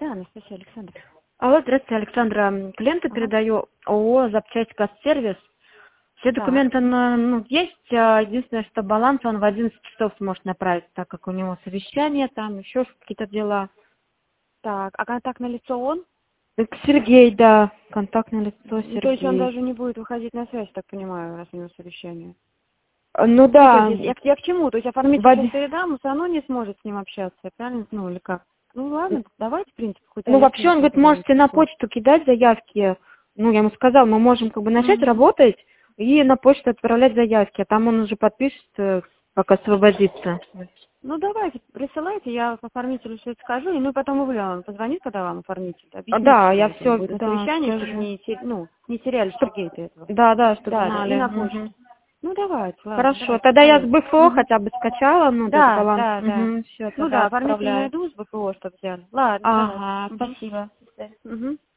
Да, Анастасия Александровна. Алло, здравствуйте, Александра. Клиенту Ага. передаю ООО «Запчасть Кассервис». Все Так, документы есть, единственное, что баланс он в 11 часов сможет направить, так как у него совещание, там еще какие-то дела. так, а контактное лицо он? Так, Сергей, да, контактное лицо Ну, то есть он Сергей. даже не будет выходить на связь, так понимаю, раз у него совещание. Ну Ну, то да, есть я к чему? То есть в оформитель сейчас оди- передам, он все равно не сможет с ним общаться, правильно? Ну, или как? Ну, ладно, давайте, в принципе, хоть ну вообще он 11 говорит, позвонить можете на число. почту кидать заявки. Ну, я ему сказала, мы можем как бы начать Угу. работать и на почту отправлять заявки, а там он уже подпишет, как освободится. Ну, давайте, присылайте, я оформителю все это скажу, и ну, потом и он позвонит, когда вам оформитель, объясните, Да, что я вот он все, будет на да, совещании, чтобы скажу. не теряли Сергея-то этого. Да, чтобы Да, и знали. на почту. Мгм. Ну, давайте, ладно, Хорошо, давайте, тогда я с отправляйте. БФО Мгм. хотя бы скачала, ну, этот Да, баланс. да, да. Все, Ну тогда да, оформитель отправляю. найду с БПО, чтобы взяли. Ладно, давайте. Ага, Угу. спасибо. Угу.